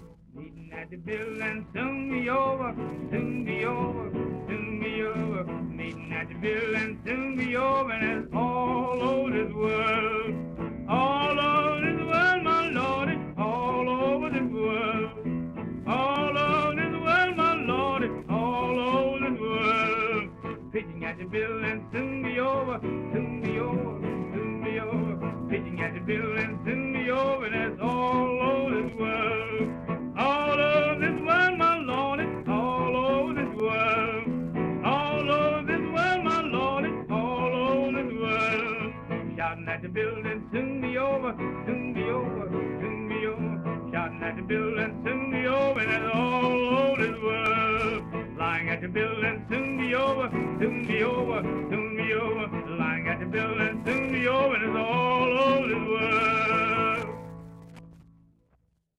Meeting at the building, soon be over, soon be over, soon be over. Meeting at the building, soon be over, and it's all over this world. All over this world, my Lord, it's all over this world. All over this world, my Lord, it's all over this world. Preaching at the building, soon be over, soon